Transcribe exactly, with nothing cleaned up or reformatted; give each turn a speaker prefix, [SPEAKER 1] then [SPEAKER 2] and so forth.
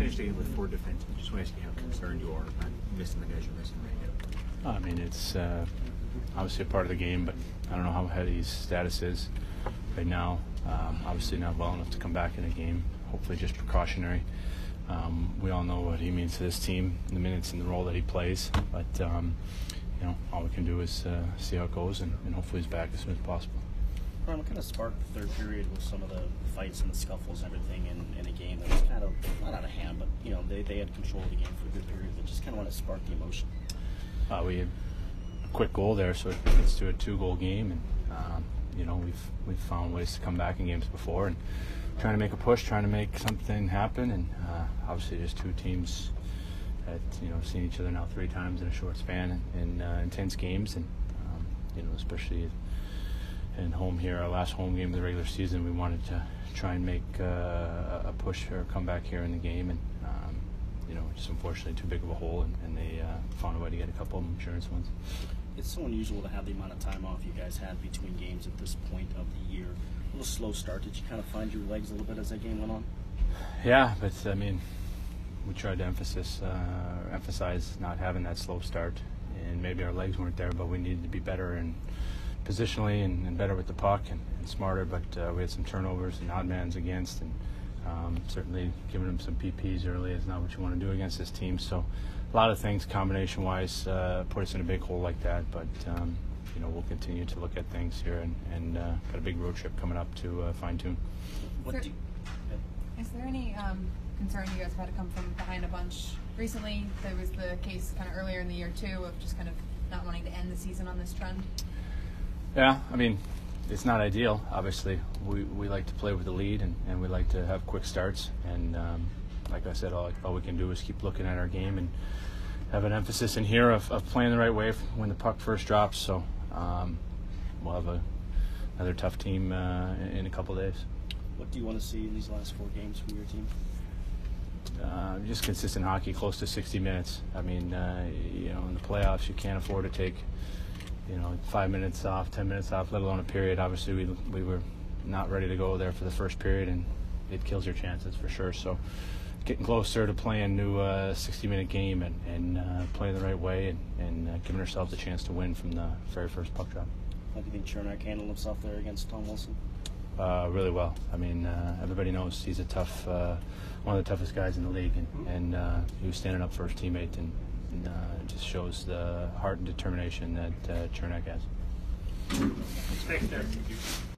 [SPEAKER 1] finished the game with four defensemen. Just want to ask you how concerned you are about missing the guys you're missing right now.
[SPEAKER 2] I mean, it's uh, obviously a part of the game, but I don't know how heavy his status is right now. Um, obviously not well enough to come back in a game. Hopefully just precautionary. Um, we all know what he means to this team, the minutes and the role that he plays. But, um, you know, all we can do is uh, see how it goes, and, and hopefully he's back as soon as possible.
[SPEAKER 3] Brian, what kind of sparked the third period with some of the fights and the scuffles and everything in, in a game that was kind of, not out of hand, but, you know, they, they had control of the game for a good period, but just kind of want to spark the emotion?
[SPEAKER 2] Uh, we had a quick goal there, so it gets to a two-goal game, and, um, you know, we've we've found ways to come back in games before and trying to make a push, trying to make something happen, and uh, obviously there's two teams that, you know, seen each other now three times in a short span in, in uh, intense games, and, um, you know, especially in home here, our last home game of the regular season, we wanted to try and make uh, a push or come back here in the game, and um, you know, just unfortunately too big of a hole, and, and they uh, found a way to get a couple of insurance wins.
[SPEAKER 3] It's so unusual to have the amount of time off you guys had between games at this point of the year. A little slow start. Did you kind of find your legs a little bit as that game went on?
[SPEAKER 2] Yeah, but I mean, we tried to emphasis, uh, emphasize not having that slow start, and maybe our legs weren't there, but we needed to be better and positionally and, and better with the puck and, and smarter, but uh, we had some turnovers and odd mans against, and um, certainly giving them some P Ps early is not what you want to do against this team. So a lot of things combination-wise uh, put us in a big hole like that, but um, you know, we'll continue to look at things here, and, and uh, got a big road trip coming up to uh, fine-tune.
[SPEAKER 3] What
[SPEAKER 4] Is
[SPEAKER 3] do you,
[SPEAKER 4] there, is there any um, concern you guys had to come from behind a bunch recently? There was the case kind of earlier in the year too of just kind of not wanting to end the season on this trend.
[SPEAKER 2] Yeah, I mean, it's not ideal. Obviously, we, we like to play with the lead, and, and we like to have quick starts. And um, like I said, all, all we can do is keep looking at our game and have an emphasis in here of, of playing the right way when the puck first drops. So um, we'll have a, another tough team uh, in, in a couple of days.
[SPEAKER 3] what do you want to see in these last four games from your team?
[SPEAKER 2] Uh, just consistent hockey, close to sixty minutes. I mean, uh, you know, in the playoffs, you can't afford to take, you know, five minutes off, ten minutes off, let alone a period. Obviously, we we were not ready to go there for the first period, and it kills your chances for sure. So, getting closer to playing a new uh, sixty-minute game and, and uh, playing the right way, and, and uh, giving ourselves a chance to win from the very first puck drop.
[SPEAKER 3] How do you think Cernak handled himself there against Tom Wilson?
[SPEAKER 2] Uh, really well. I mean, uh, everybody knows he's a tough, uh, one of the toughest guys in the league, and, and uh, he was standing up for his teammate, and, and uh, it just shows the heart and determination that uh, Cernak has.
[SPEAKER 1] Thanks, there. Thank you.